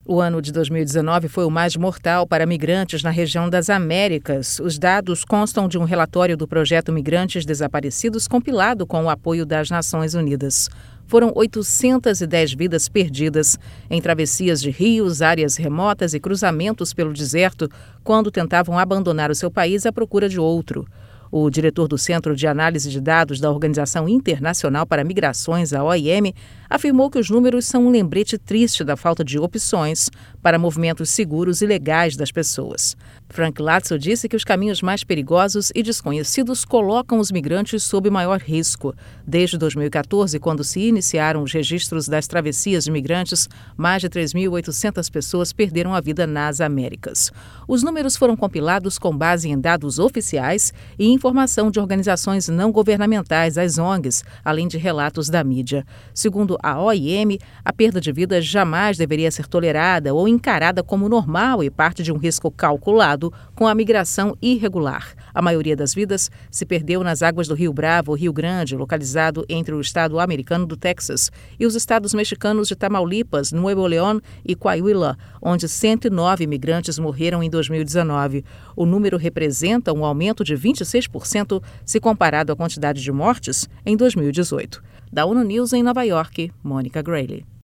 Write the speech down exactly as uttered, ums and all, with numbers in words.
O ano de dois mil e dezenove foi o mais mortal para migrantes na região das Américas. Os dados constam de um relatório do projeto Migrantes Desaparecidos compilado com o apoio das Nações Unidas. Foram oitocentas e dez vidas perdidas em travessias de rios, áreas remotas e cruzamentos pelo deserto quando tentavam abandonar o seu país à procura de outro. O diretor do Centro de Análise de Dados da Organização Internacional para Migrações, a O I M, afirmou que os números são um lembrete triste da falta de opções para movimentos seguros e legais das pessoas. Frank Latzo disse que os caminhos mais perigosos e desconhecidos colocam os migrantes sob maior risco. Desde dois mil e catorze, quando se iniciaram os registros das travessias de migrantes, mais de três mil e oitocentas pessoas perderam a vida nas Américas. Os números foram compilados com base em dados oficiais e informação de organizações não governamentais, as O N Gs, além de relatos da mídia. Segundo a O I M, a perda de vidas jamais deveria ser tolerada ou encarada como normal e parte de um risco calculado com a migração irregular. A maioria das vidas se perdeu nas águas do Rio Bravo, Rio Grande, localizado entre o estado americano do Texas e os estados mexicanos de Tamaulipas, Nuevo León e Coahuila, onde cento e nove imigrantes morreram em dois mil e dezenove. O número representa um aumento de vinte e seis por cento se comparado à quantidade de mortes em dois mil e dezoito. Da ONU News em Nova York, Mônica Grayle.